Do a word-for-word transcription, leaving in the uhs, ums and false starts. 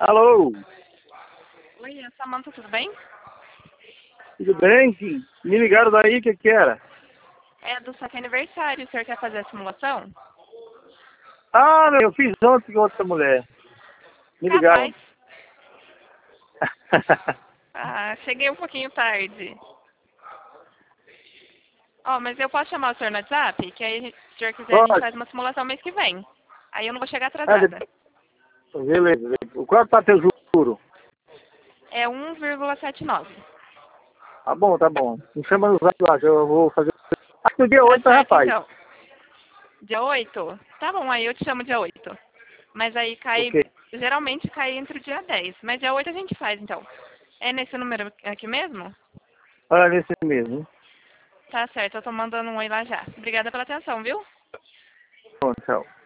Alô, Oi, é Samanta, tudo bem? tudo bem? Sim. Me ligaram daí, o que que era? É do seu aniversário, o senhor quer fazer a simulação? Ah, meu, eu fiz ontem com outra mulher. Me ligaram. Capaz. Ah, cheguei um pouquinho tarde. Ó, mas eu posso chamar o senhor no WhatsApp? Que aí, se o senhor quiser, a gente Pode. faz uma simulação mês que vem. Aí eu não vou chegar Ah, atrasada. depois- beleza, beleza. Quanto tá teu juro? É um vírgula setenta e nove. Tá bom, tá bom. Me chama no zap lá, que eu vou fazer. Acho que no dia Tá oito, certo, rapaz. então. Dia oito? Tá bom, aí eu te chamo dia oito. Mas aí cai, Ok. geralmente cai entre o dia dez. Mas dia oito a gente faz, então. É nesse número aqui mesmo? Olha nesse mesmo. Tá certo, eu tô mandando um oi lá já. Obrigada pela atenção, viu? Bom, tchau.